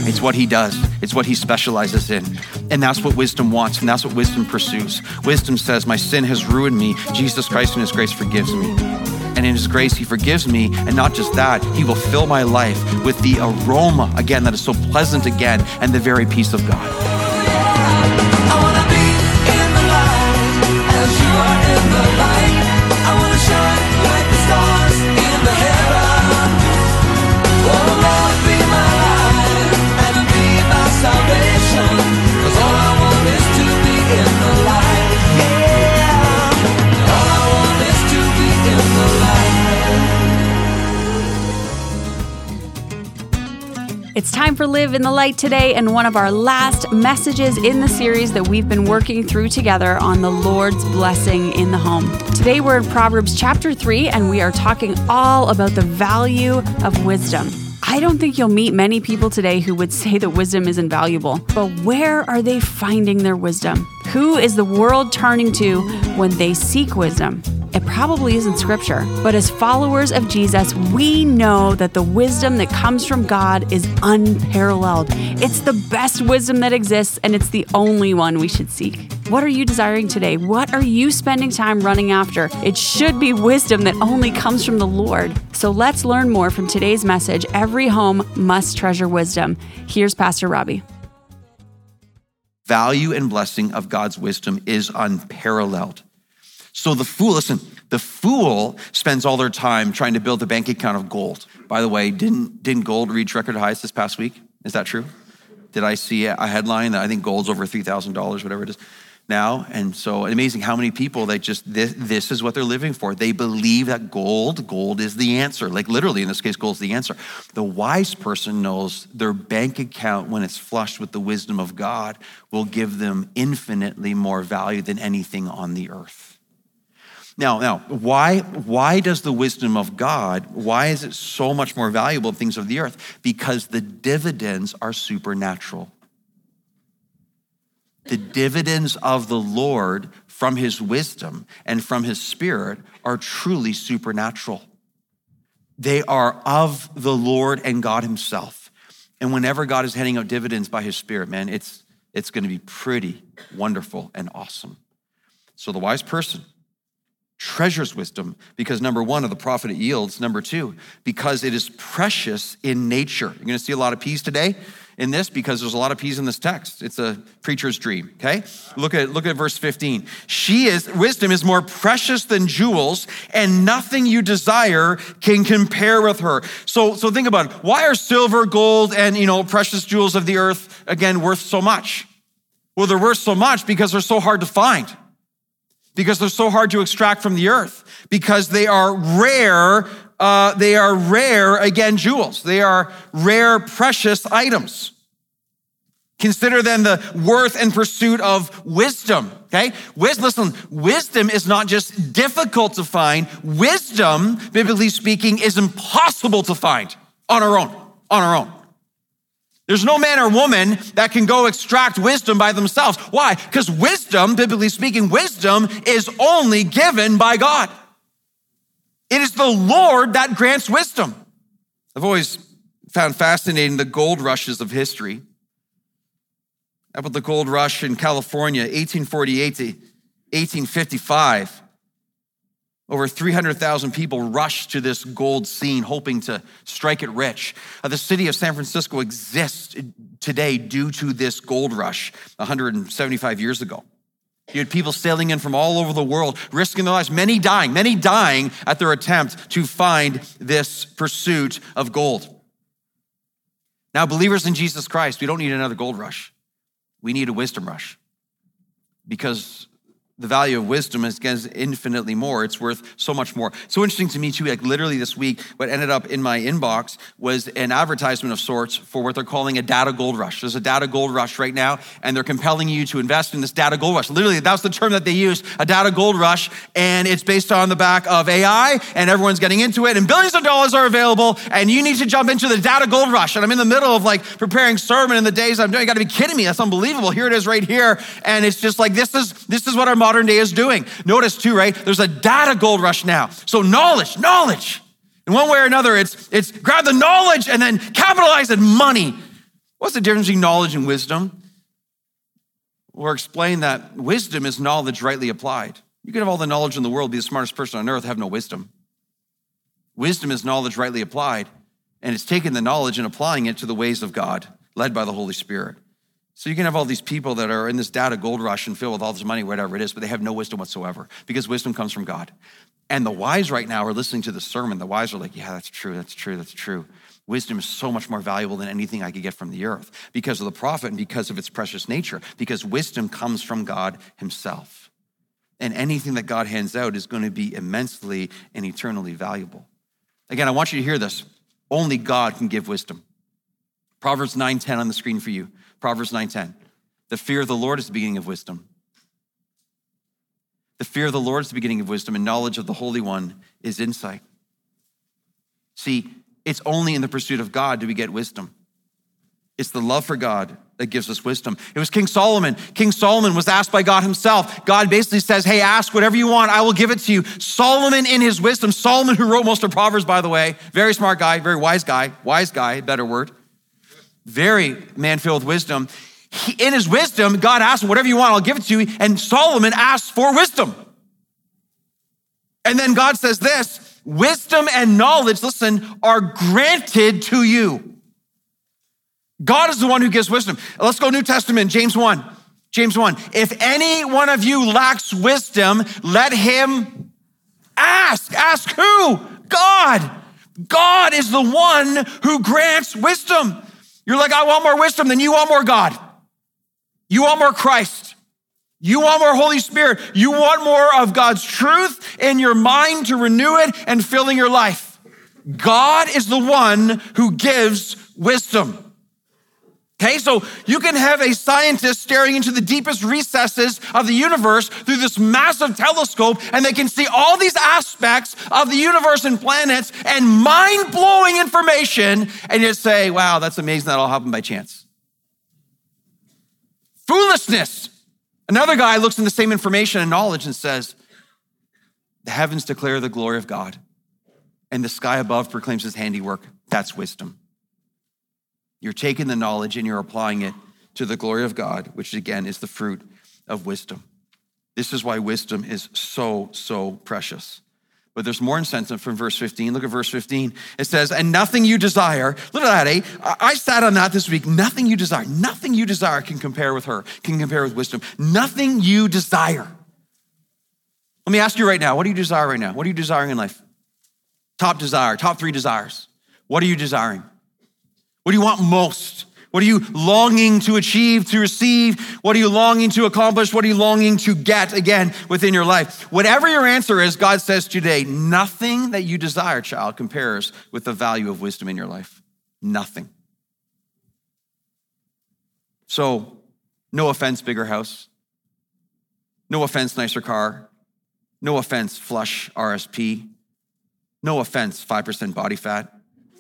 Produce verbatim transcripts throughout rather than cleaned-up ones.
It's what he does. It's what he specializes in. And that's what wisdom wants, and that's what wisdom pursues. Wisdom says, my sin has ruined me. Jesus Christ in his grace forgives me. And in his grace, he forgives me. And not just that, he will fill my life with the aroma, again, that is so pleasant again, and the very peace of God. I wanna be in the light as you are in the light. I wanna shine like the stars in the heaven. Oh Lord, be my light and be my salvation. 'Cause all I want is to be in the light. Yeah. All I want is to be in the light. It's time for Live in the Light today, and one of our last messages in the series that we've been working through together on the Lord's blessing in the home. Today we're in Proverbs chapter three, and we are talking all about the value of wisdom. I don't think you'll meet many people today who would say that wisdom is invaluable, but where are they finding their wisdom? Who is the world turning to when they seek wisdom? It probably isn't scripture, but as followers of Jesus, we know that the wisdom that comes from God is unparalleled. It's the best wisdom that exists, and it's the only one we should seek. What are you desiring today? What are you spending time running after? It should be wisdom that only comes from the Lord. So let's learn more from today's message. Every home must treasure wisdom. Here's Pastor Robbie. Value and blessing of God's wisdom is unparalleled. So the fool, listen, the fool spends all their time trying to build a bank account of gold. By the way, didn't, didn't gold reach record highs this past week? Is that true? Did I see a headline that I think gold's over three thousand dollars, whatever it is now? And so amazing how many people, they just, this, this is what they're living for. They believe that gold, gold is the answer. Like literally in this case, gold's the answer. The wise person knows their bank account, when it's flushed with the wisdom of God, will give them infinitely more value than anything on the earth. Now, now, why, why does the wisdom of God, why is it so much more valuable than things of the earth? Because the dividends are supernatural. The dividends of the Lord from his wisdom and from his spirit are truly supernatural. They are of the Lord and God himself. And whenever God is handing out dividends by his spirit, man, it's, it's gonna be pretty wonderful and awesome. So the wise person treasures wisdom because number one, of the profit it yields. Number two, because it is precious in nature. You're gonna see a lot of P's today in this because there's a lot of P's in this text. It's a preacher's dream, okay? Look at, look at verse fifteen. She is, wisdom is more precious than jewels, and nothing you desire can compare with her. So, so think about it. Why are silver, gold, and you know, precious jewels of the earth, again, worth so much? Well, they're worth so much because they're so hard to find. Because they're so hard to extract from the earth, because they are rare, uh, they are rare, again, jewels. They are rare, precious items. Consider then the worth and pursuit of wisdom, okay? Wis- listen, wisdom is not just difficult to find. Wisdom, biblically speaking, is impossible to find on our own, on our own. There's no man or woman that can go extract wisdom by themselves. Why? Because wisdom, biblically speaking, wisdom is only given by God. It is the Lord that grants wisdom. I've always found fascinating the gold rushes of history. How about the gold rush in California, eighteen forty-eight to eighteen fifty-five? Over three hundred thousand people rushed to this gold scene hoping to strike it rich. Uh, the city of San Francisco exists today due to this gold rush one hundred seventy-five years ago. You had people sailing in from all over the world, risking their lives, many dying, many dying at their attempt to find this pursuit of gold. Now, believers in Jesus Christ, we don't need another gold rush. We need a wisdom rush, because the value of wisdom is infinitely more. It's worth so much more. So interesting to me too, like literally this week, what ended up in my inbox was an advertisement of sorts for what they're calling a data gold rush. There's a data gold rush right now, and they're compelling you to invest in this data gold rush. Literally, that's the term that they use, a data gold rush, and it's based on the back of A I, and everyone's getting into it, and billions of dollars are available, and you need to jump into the data gold rush. And I'm in the middle of like preparing sermon in the days I'm doing. You gotta be kidding me, that's unbelievable. Here it is right here, and it's just like, this is, this is what our modern day is doing. Notice too, right? There's a data gold rush now. So knowledge, knowledge. In one way or another, it's, it's grab the knowledge and then capitalize it, money. What's the difference between knowledge and wisdom? We're explaining that wisdom is knowledge rightly applied. You can have all the knowledge in the world, be the smartest person on earth, have no wisdom. Wisdom is knowledge rightly applied, and it's taking the knowledge and applying it to the ways of God, led by the Holy Spirit. So you can have all these people that are in this data gold rush and filled with all this money, whatever it is, but they have no wisdom whatsoever because wisdom comes from God. And the wise right now are listening to the sermon. The wise are like, yeah, that's true, that's true, that's true. Wisdom is so much more valuable than anything I could get from the earth because of the prophet and because of its precious nature, because wisdom comes from God himself. And anything that God hands out is going to be immensely and eternally valuable. Again, I want you to hear this. Only God can give wisdom. Proverbs nine ten on the screen for you. Proverbs nine ten. The fear of the Lord is the beginning of wisdom. The fear of the Lord is the beginning of wisdom, and knowledge of the Holy One is insight. See, it's only in the pursuit of God do we get wisdom. It's the love for God that gives us wisdom. It was King Solomon. King Solomon was asked by God himself. God basically says, hey, ask whatever you want. I will give it to you. Solomon in his wisdom, Solomon who wrote most of Proverbs, by the way, very smart guy, very wise guy, wise guy, better word. Very man filled with wisdom. He, in his wisdom, God asked him, whatever you want, I'll give it to you. And Solomon asked for wisdom. And then God says this, wisdom and knowledge, listen, are granted to you. God is the one who gives wisdom. Let's go New Testament, James one. James one. If any one of you lacks wisdom, let him ask. Ask who? God. God is the one who grants wisdom. You're like, I want more wisdom, then you want more God. You want more Christ. You want more Holy Spirit. You want more of God's truth in your mind to renew it and filling your life. God is the one who gives wisdom. Okay, so you can have a scientist staring into the deepest recesses of the universe through this massive telescope, and they can see all these aspects of the universe and planets and mind-blowing information, and you say, wow, that's amazing, that all happened by chance. Foolishness. Another guy looks in the same information and knowledge and says, the heavens declare the glory of God, and the sky above proclaims his handiwork. That's wisdom. You're taking the knowledge and you're applying it to the glory of God, which again is the fruit of wisdom. This is why wisdom is so, so precious. But there's more incentive from verse fifteen. Look at verse fifteen. It says, and nothing you desire, look at that, eh? I sat on that this week. Nothing you desire, nothing you desire can compare with her, can compare with wisdom. Nothing you desire. Let me ask you right now, what do you desire right now? What are you desiring in life? Top desire, top three desires. What are you desiring? What do you want most? What are you longing to achieve, to receive? What are you longing to accomplish? What are you longing to get again within your life? Whatever your answer is, God says today, nothing that you desire, child, compares with the value of wisdom in your life. Nothing. So, no offense, bigger house. No offense, nicer car. No offense, flush R S P. No offense, five percent body fat.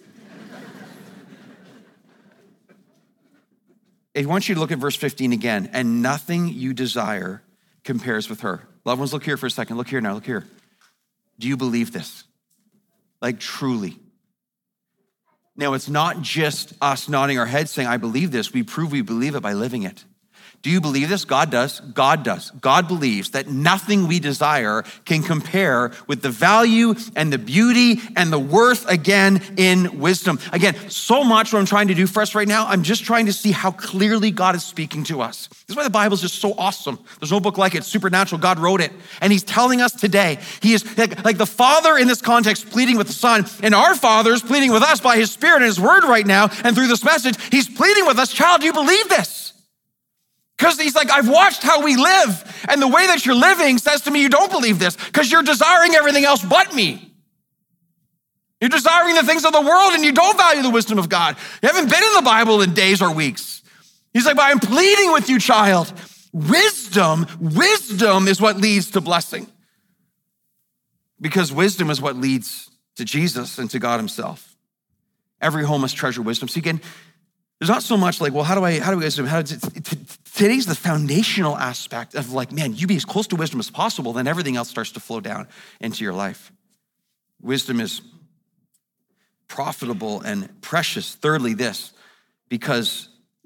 I want you to look at verse fifteen again. And nothing you desire compares with her. Loved ones, look here for a second. Look here now, look here. Do you believe this? Like truly. Now, it's not just us nodding our heads saying, I believe this. We prove we believe it by living it. Do you believe this? God does. God does. God believes that nothing we desire can compare with the value and the beauty and the worth, again, in wisdom. Again, so much what I'm trying to do for us right now, I'm just trying to see how clearly God is speaking to us. This is why the Bible is just so awesome. There's no book like it. It's supernatural. God wrote it. And he's telling us today, he is like, like the Father in this context pleading with the Son, and our Father is pleading with us by his Spirit and his word right now. And through this message, he's pleading with us, child, do you believe this? Because he's like, I've watched how we live, and the way that you're living says to me, you don't believe this, because you're desiring everything else but me. You're desiring the things of the world, and you don't value the wisdom of God. You haven't been in the Bible in days or weeks. He's like, but I'm pleading with you, child. Wisdom, wisdom is what leads to blessing. Because wisdom is what leads to Jesus and to God himself. Every home must treasure wisdom. So again, there's not so much like, well, how do I, how do I, how do, today's the foundational aspect of like, man, you be as close to wisdom as possible, then everything else starts to flow down into your life. Wisdom is profitable and precious. Thirdly, this, because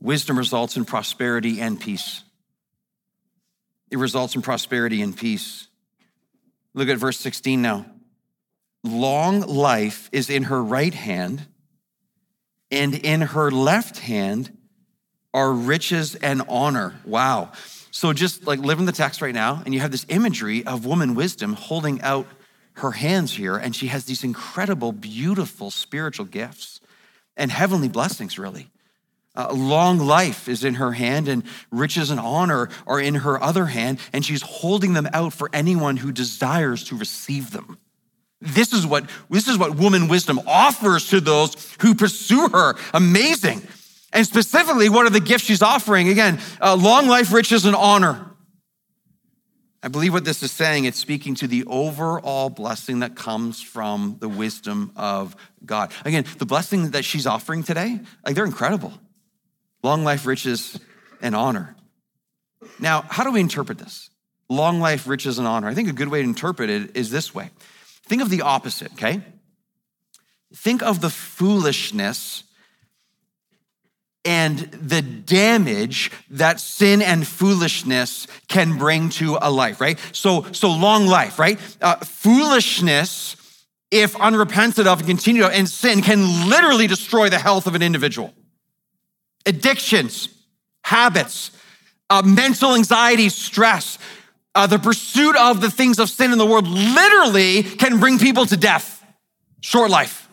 Wisdom results in prosperity and peace. It results in prosperity and peace. Look at verse sixteen now. Long life is in her right hand, and in her left hand are riches and honor. Wow. So just like live in the text right now, and you have this imagery of woman wisdom holding out her hands here, and she has these incredible, beautiful spiritual gifts and heavenly blessings, really. Uh, long life is in her hand, and riches and honor are in her other hand, and she's holding them out for anyone who desires to receive them. This is what, this is what woman wisdom offers to those who pursue her. Amazing. And specifically, what are the gifts she's offering? Again, uh, long life, riches, and honor. I believe what this is saying, it's speaking to the overall blessing that comes from the wisdom of God. Again, the blessing that she's offering today, like they're incredible. Long life, riches, and honor. Now, how do we interpret this? Long life, riches, and honor. I think a good way to interpret it is this way. Think of the opposite, okay? Think of the foolishness and the damage that sin and foolishness can bring to a life, right? So, so long life, right? Uh, foolishness, if unrepented of and continued of, and sin can literally destroy the health of an individual. Addictions, habits, uh, mental anxiety, stress, uh, the pursuit of the things of sin in the world literally can bring people to death, short life.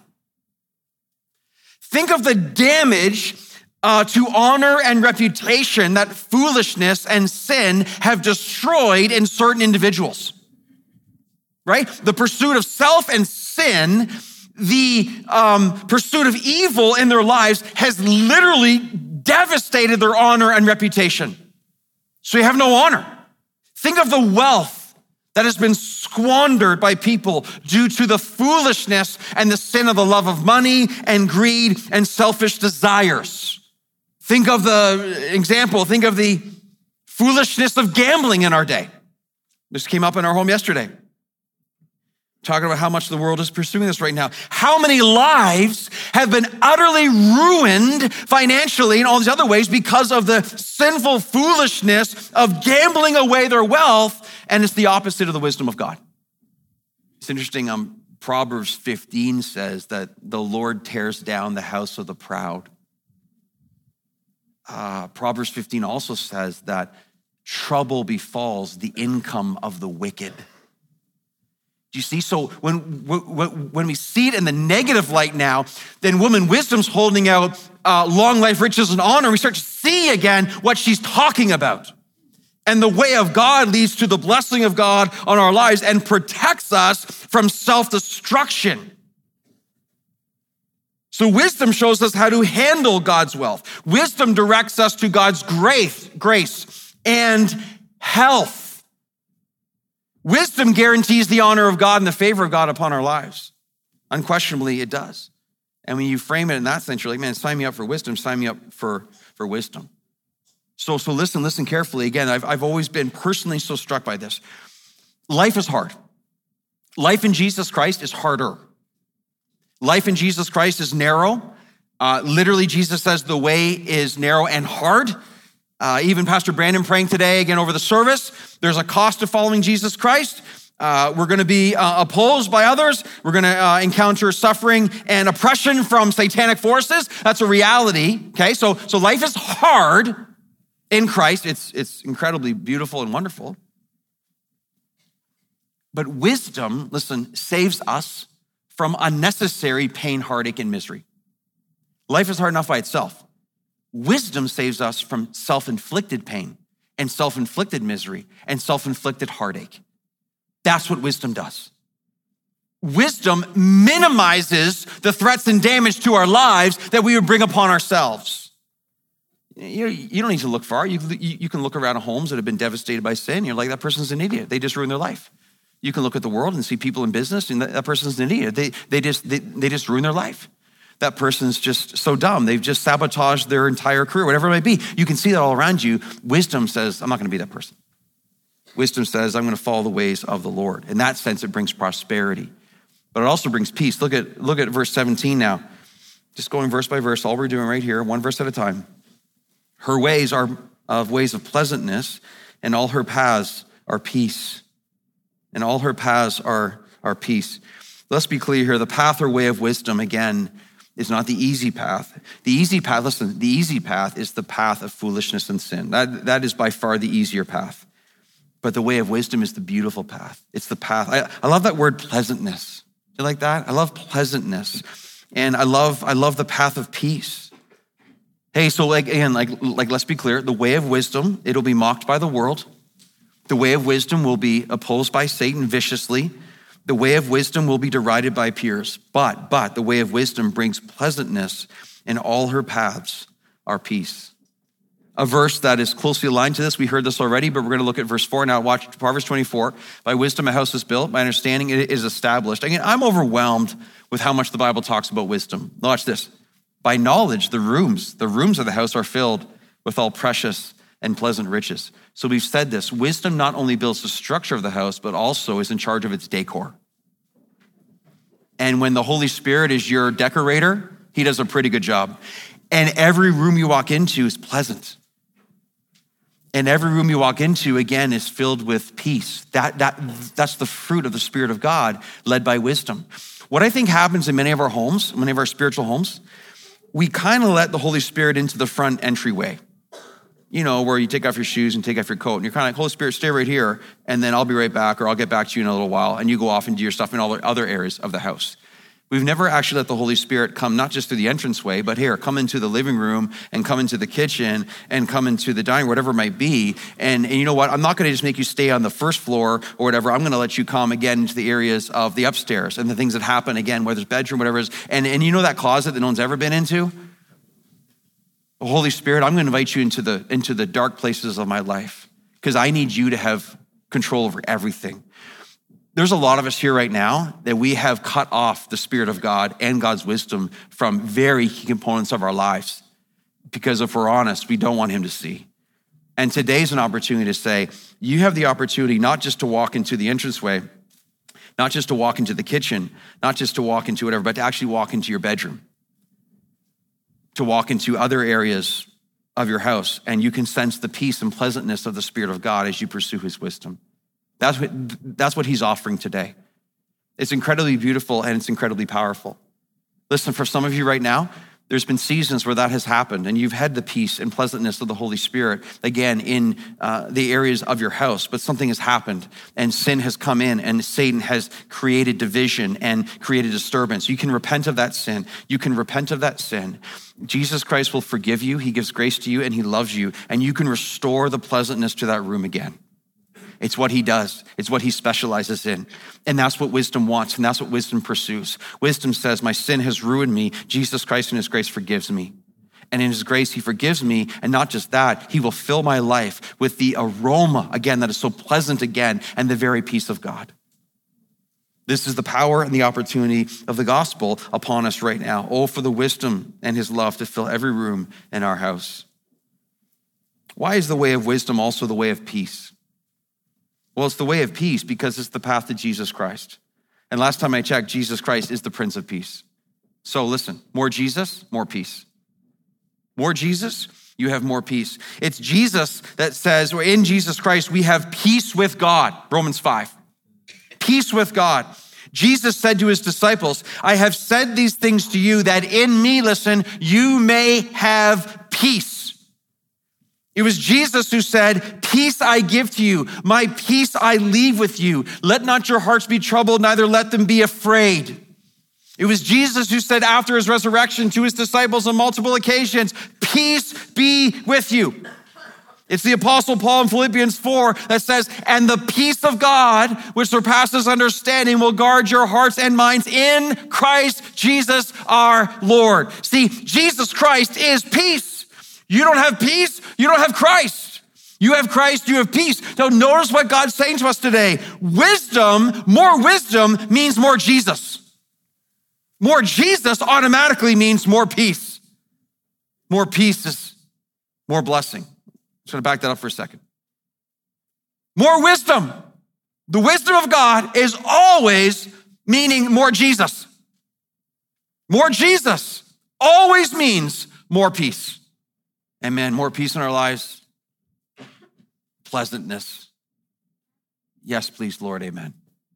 Think of the damage uh, to honor and reputation that foolishness and sin have destroyed in certain individuals, right? The pursuit of self and sin, the um, pursuit of evil in their lives has literally devastated their honor and reputation. So you have no honor. Think of the wealth that has been squandered by people due to the foolishness and the sin of the love of money and greed and selfish desires. Think of the example, think of the foolishness of gambling in our day. This came up in our home yesterday. Talking about how much the world is pursuing this right now. How many lives have been utterly ruined financially and all these other ways because of the sinful foolishness of gambling away their wealth, and it's the opposite of the wisdom of God. It's interesting, um, Proverbs fifteen says that the Lord tears down the house of the proud. Uh, Proverbs fifteen also says that trouble befalls the income of the wicked. Do you see? So when, when we see it in the negative light now, then woman wisdom's holding out uh, long life, riches, and honor. We start to see again what she's talking about. And the way of God leads to the blessing of God on our lives and protects us from self-destruction. So wisdom shows us how to handle God's wealth. Wisdom directs us to God's grace, grace and health. Wisdom guarantees the honor of God and the favor of God upon our lives. Unquestionably, it does. And when you frame it in that sense, you're like, man, sign me up for wisdom, sign me up for, for wisdom. So, so listen, listen carefully. Again, I've, I've always been personally so struck by this. Life is hard. Life in Jesus Christ is harder. Life in Jesus Christ is narrow. Uh, literally, Jesus says the way is narrow and hard. Uh, even Pastor Brandon praying today again over the service. There's a cost to following Jesus Christ. Uh, we're going to be uh, opposed by others. We're going to uh, encounter suffering and oppression from satanic forces. That's a reality. Okay, so so life is hard in Christ. It's it's incredibly beautiful and wonderful. But wisdom, listen, saves us from unnecessary pain, heartache, and misery. Life is hard enough by itself. Wisdom saves us from self-inflicted pain and self-inflicted misery and self-inflicted heartache. That's what wisdom does. Wisdom minimizes the threats and damage to our lives that we would bring upon ourselves. You, you don't need to look far. You, you, you can look around at homes that have been devastated by sin. You're like, that person's an idiot. They just ruined their life. You can look at the world and see people in business, and that, that person's an idiot. They, they, just, they, they just ruined their life. That person's just so dumb. They've just sabotaged their entire career, whatever it might be. You can see that all around you. Wisdom says, I'm not gonna be that person. Wisdom says, I'm gonna follow the ways of the Lord. In that sense, it brings prosperity, but it also brings peace. Look at, look at verse seventeen now. Just going verse by verse, all we're doing right here, one verse at a time. Her ways are of ways of pleasantness, and all her paths are peace. And all her paths are, are peace. Let's be clear here. The path or way of wisdom, again, is not the easy path. The easy path, listen, the easy path is the path of foolishness and sin. That, that is by far the easier path. But the way of wisdom is the beautiful path. It's the path. I, I love that word pleasantness. You like that? I love pleasantness. And I love, I love the path of peace. Hey, so like, again, like, like, let's be clear. The way of wisdom, it'll be mocked by the world. The way of wisdom will be opposed by Satan viciously. The way of wisdom will be derided by peers. But, but the way of wisdom brings pleasantness, and all her paths are peace. A verse that is closely aligned to this, we heard this already, but we're going to look at verse four now. Watch Proverbs twenty-four. By wisdom a house is built, by understanding it is established. Again, I'm overwhelmed with how much the Bible talks about wisdom. Watch this. By knowledge, the rooms, the rooms of the house are filled with all precious and pleasant riches. So we've said this, wisdom not only builds the structure of the house, but also is in charge of its decor. And when the Holy Spirit is your decorator, he does a pretty good job. And every room you walk into is pleasant. And every room you walk into, again, is filled with peace. That, that, that's the fruit of the Spirit of God led by wisdom. What I think happens in many of our homes, many of our spiritual homes, we kind of let the Holy Spirit into the front entryway. You know, where you take off your shoes and take off your coat, and you're kind of like, Holy Spirit, stay right here, and then I'll be right back, or I'll get back to you in a little while, and you go off and do your stuff in all the other areas of the house. We've never actually let the Holy Spirit come, not just through the entranceway, but here, come into the living room, and come into the kitchen, and come into the dining, whatever it might be. And, and you know what? I'm not gonna just make you stay on the first floor or whatever. I'm gonna let you come again into the areas of the upstairs and the things that happen again, whether it's bedroom, whatever it is. And, and you know that closet that no one's ever been into? Holy Spirit, I'm going to invite you into the into the dark places of my life because I need you to have control over everything. There's a lot of us here right now that we have cut off the Spirit of God and God's wisdom from very key components of our lives because if we're honest, we don't want him to see. And today's an opportunity to say, you have the opportunity not just to walk into the entranceway, not just to walk into the kitchen, not just to walk into whatever, but to actually walk into your bedroom, to walk into other areas of your house, and you can sense the peace and pleasantness of the Spirit of God as you pursue his wisdom. That's what, that's what he's offering today. It's incredibly beautiful and it's incredibly powerful. Listen, for some of you right now, there's been seasons where that has happened and you've had the peace and pleasantness of the Holy Spirit, again, in uh, the areas of your house, but something has happened and sin has come in and Satan has created division and created disturbance. You can repent of that sin. You can repent of that sin. Jesus Christ will forgive you. He gives grace to you and he loves you, and you can restore the pleasantness to that room again. It's what he does. It's what he specializes in. And that's what wisdom wants, and that's what wisdom pursues. Wisdom says, my sin has ruined me. Jesus Christ in his grace forgives me. And in his grace, he forgives me. And not just that, he will fill my life with the aroma, again, that is so pleasant again, and the very peace of God. This is the power and the opportunity of the gospel upon us right now. Oh, for the wisdom and his love to fill every room in our house. Why is the way of wisdom also the way of peace? Well, it's the way of peace because it's the path to Jesus Christ. And last time I checked, Jesus Christ is the Prince of Peace. So listen, more Jesus, more peace. More Jesus, you have more peace. It's Jesus that says, or in Jesus Christ, we have peace with God, Romans five. Peace with God. Jesus said to his disciples, I have said these things to you that in me, listen, you may have peace. It was Jesus who said, peace I give to you, my peace I leave with you. Let not your hearts be troubled, neither let them be afraid. It was Jesus who said after his resurrection to his disciples on multiple occasions, peace be with you. It's the Apostle Paul in Philippians four that says, and the peace of God, which surpasses understanding, will guard your hearts and minds in Christ Jesus our Lord. See, Jesus Christ is peace. You don't have peace, you don't have Christ. You have Christ, you have peace. So notice what God's saying to us today. Wisdom, more wisdom means more Jesus. More Jesus automatically means more peace. More peace is more blessing. Just gonna back that up for a second. More wisdom. The wisdom of God is always meaning more Jesus. More Jesus always means more peace. And man, more peace in our lives, pleasantness. Yes, please, Lord, amen.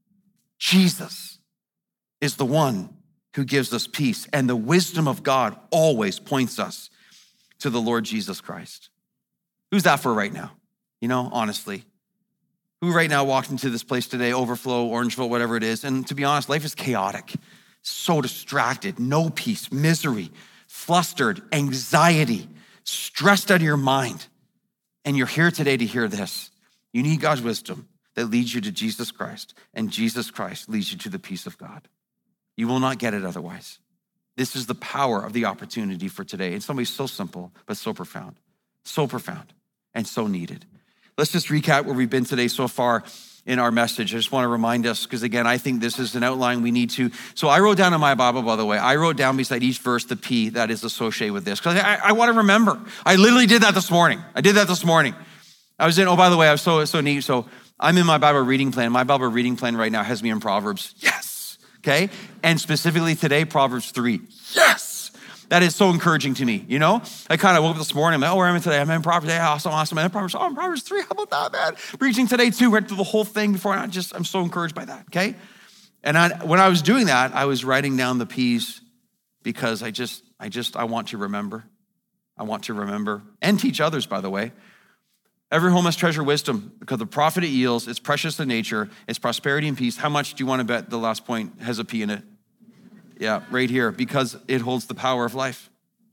Jesus is the one who gives us peace, and the wisdom of God always points us to the Lord Jesus Christ. Who's that for right now? You know, honestly. Who right now walked into this place today, Overflow, Orangeville, whatever it is, and to be honest, life is chaotic, so distracted, no peace, misery, flustered, anxiety, stressed out of your mind. And you're here today to hear this. You need God's wisdom that leads you to Jesus Christ, and Jesus Christ leads you to the peace of God. You will not get it otherwise. This is the power of the opportunity for today. It's something so simple, but so profound, so profound and so needed. Let's just recap where we've been today so far in our message. I just want to remind us, because again, I think this is an outline we need to. So I wrote down in my Bible, by the way, I wrote down beside each verse the P that is associated with this, because I, I want to remember. I literally did that this morning. I did that this morning. I was in, oh, by the way, I was so, so neat. So I'm in my Bible reading plan. My Bible reading plan right now has me in Proverbs. Yes. Okay. And specifically today, Proverbs three. Yes. That is so encouraging to me, you know? I kind of woke up this morning, I'm like, oh, where am I today? I'm in Proverbs, yeah, awesome, awesome. And then Proverbs, oh, I'm in Proverbs three, how about that, man? Preaching today too, read through the whole thing before, and I just, I'm so encouraged by that, okay? And I, when I was doing that, I was writing down the P's because I just, I just, I want to remember. I want to remember and teach others, by the way. Every home must treasure wisdom because the profit it yields, it's precious in nature, it's prosperity and peace. How much do you want to bet the last point has a P in it? Yeah, right here, because it holds the power of life.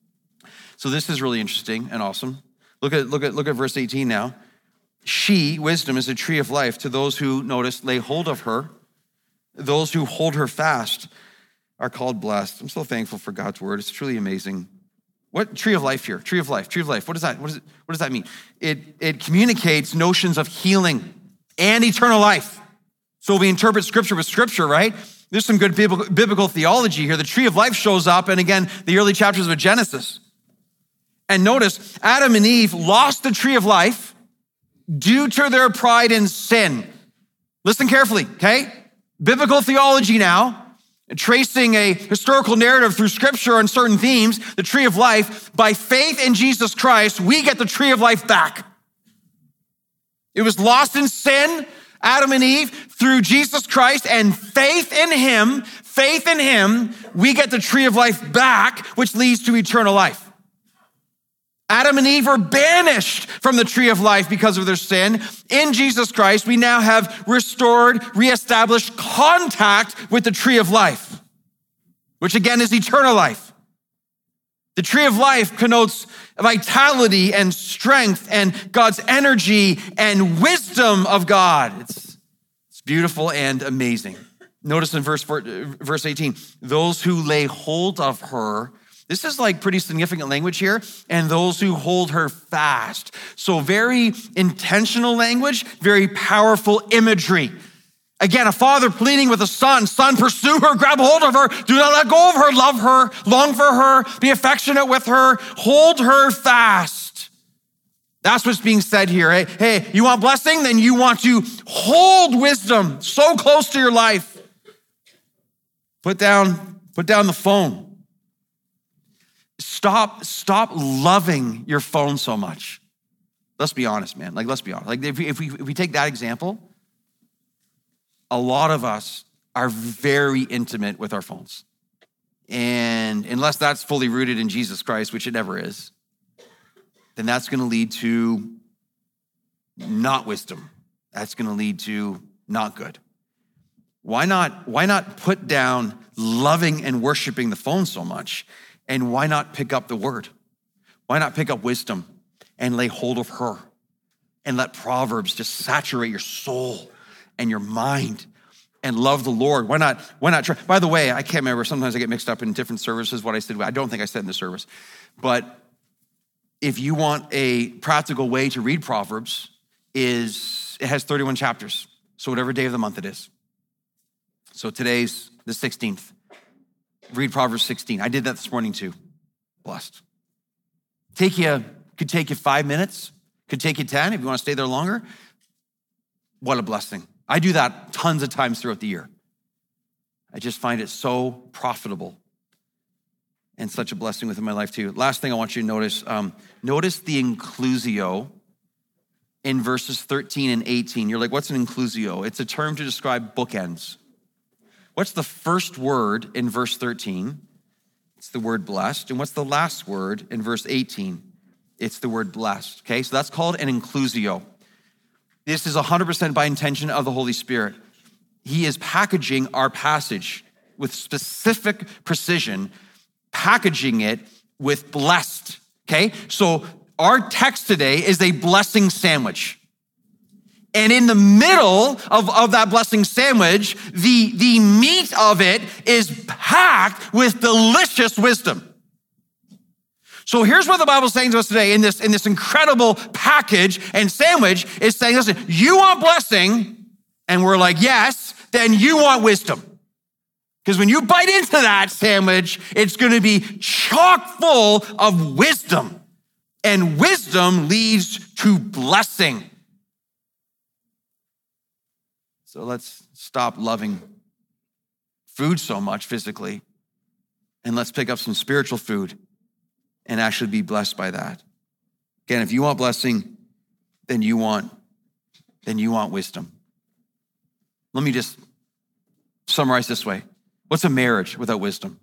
So this is really interesting and awesome. Look at look at look at verse eighteen now. She, wisdom, is a tree of life to those who, notice, lay hold of her. Those who hold her fast are called blessed. I'm so thankful for God's word. It's truly amazing. What tree of life here? Tree of life, tree of life. What does that, what does it, what does that mean? It it communicates notions of healing and eternal life. So we interpret scripture with scripture, right? There's some good biblical theology here. The tree of life shows up, and again, the early chapters of Genesis. And notice, Adam and Eve lost the tree of life due to their pride and sin. Listen carefully, okay? Biblical theology now, tracing a historical narrative through scripture on certain themes, the tree of life. By faith in Jesus Christ, we get the tree of life back. It was lost in sin, Adam and Eve, through Jesus Christ and faith in him, faith in him, we get the tree of life back, which leads to eternal life. Adam and Eve were banished from the tree of life because of their sin. In Jesus Christ, we now have restored, reestablished contact with the tree of life, which again is eternal life. The tree of life connotes vitality and strength and God's energy and wisdom of God. It's, it's beautiful and amazing. Notice in verse, verse eighteen, those who lay hold of her, this is like pretty significant language here, and those who hold her fast. So very intentional language, very powerful imagery. Again, a father pleading with a son, son, pursue her, grab hold of her, do not let go of her, love her, long for her, be affectionate with her, hold her fast. That's what's being said here. Hey, hey, you want blessing? Then you want to hold wisdom so close to your life. Put down, put down the phone. Stop, stop loving your phone so much. Let's be honest, man. Like, let's be honest. Like, if we, if we, if we take that example, a lot of us are very intimate with our phones. And unless that's fully rooted in Jesus Christ, which it never is, then that's going to lead to not wisdom. That's going to lead to not good. Why not, why not put down loving and worshiping the phone so much? And why not pick up the word? Why not pick up wisdom and lay hold of her and let Proverbs just saturate your soul and your mind and love the Lord? Why not, why not try? By the way, I can't remember. Sometimes I get mixed up in different services, what I said. I don't think I said in the service. But if you want a practical way to read Proverbs, is it has thirty-one chapters. So whatever day of the month it is. So today's the sixteenth. Read Proverbs sixteen. I did that this morning too. Blessed. Take you, could take you five minutes, could take you ten if you want to stay there longer. What a blessing. I do that tons of times throughout the year. I just find it so profitable and such a blessing within my life too. Last thing I want you to notice, um, notice the inclusio in verses thirteen and eighteen. You're like, what's an inclusio? It's a term to describe bookends. What's the first word in verse thirteen? It's the word blessed. And what's the last word in verse eighteen? It's the word blessed, okay? So that's called an inclusio. This is one hundred percent by intention of the Holy Spirit. He is packaging our passage with specific precision, packaging it with blessed, okay? So our text today is a blessing sandwich. And in the middle of, of that blessing sandwich, the, the meat of it is packed with delicious wisdom. So here's what the Bible is saying to us today in this, in this incredible package and sandwich is saying, listen, you want blessing? And we're like, yes, then you want wisdom. Because when you bite into that sandwich, it's going to be chock full of wisdom. And wisdom leads to blessing. So let's stop loving food so much physically, and let's pick up some spiritual food and actually be blessed by that. Again, if you want blessing, then you want, then you want wisdom. Let me just summarize this way. What's a marriage without wisdom?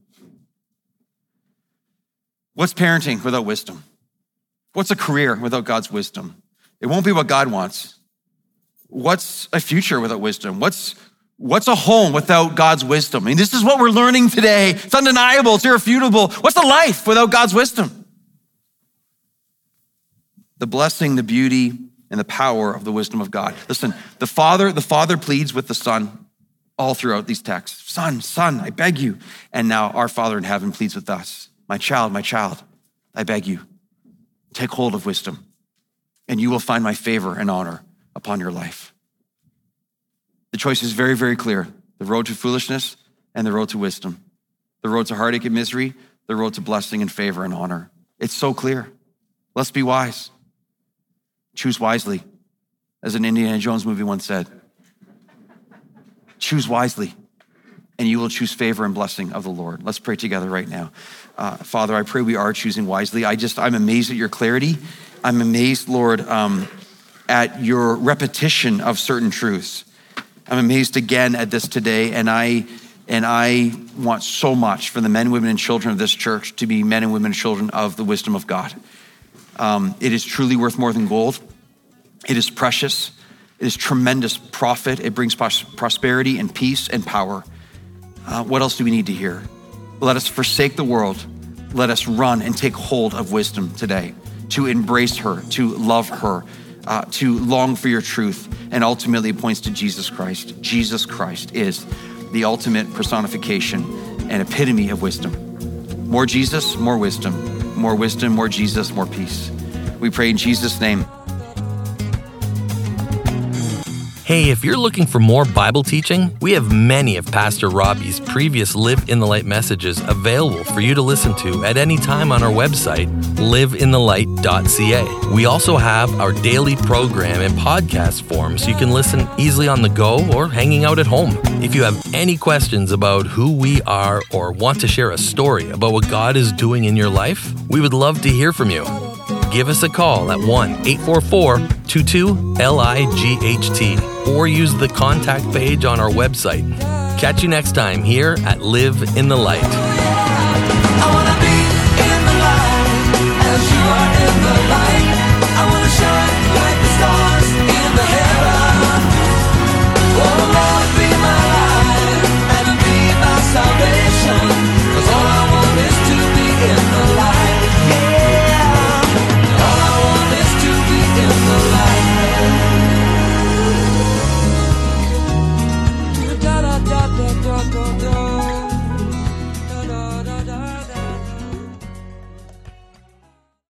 What's parenting without wisdom? What's a career without God's wisdom? It won't be what God wants. What's a future without wisdom? What's what's a home without God's wisdom? I mean, this is what we're learning today. It's undeniable, it's irrefutable. What's a life without God's wisdom? The blessing, the beauty, and the power of the wisdom of God. Listen, the Father, the Father pleads with the Son all throughout these texts. Son, son, I beg you. And now our Father in heaven pleads with us. My child, my child, I beg you, take hold of wisdom, and you will find my favor and honor upon your life. The choice is very, very clear. The road to foolishness and the road to wisdom. The road to heartache and misery, the road to blessing and favor and honor. It's so clear. Let's be wise. Choose wisely, as an Indiana Jones movie once said. Choose wisely, and you will choose favor and blessing of the Lord. Let's pray together right now. Uh, Father, I pray we are choosing wisely. I just, I'm amazed at your clarity. I'm amazed, Lord, um, at your repetition of certain truths. I'm amazed again at this today, and I and I want so much for the men, women, and children of this church to be men and women and children of the wisdom of God. Um, it is truly worth more than gold. It is precious. It is tremendous profit. It brings pros- prosperity and peace and power. Uh, what else do we need to hear? Let us forsake the world. Let us run and take hold of wisdom today, to embrace her, to love her, uh, to long for your truth, and ultimately it points to Jesus Christ. Jesus Christ is the ultimate personification and epitome of wisdom. More Jesus, more wisdom. More wisdom, more Jesus, more peace. We pray in Jesus' name. Hey, if you're looking for more Bible teaching, we have many of Pastor Robbie's previous Live in the Light messages available for you to listen to at any time on our website, live in the light dot c a. We also have our daily program in podcast form so you can listen easily on the go or hanging out at home. If you have any questions about who we are or want to share a story about what God is doing in your life, we would love to hear from you. Give us a call at one eight four four, two two, L I G H T or use the contact page on our website. Catch you next time here at Live in the Light. I wanna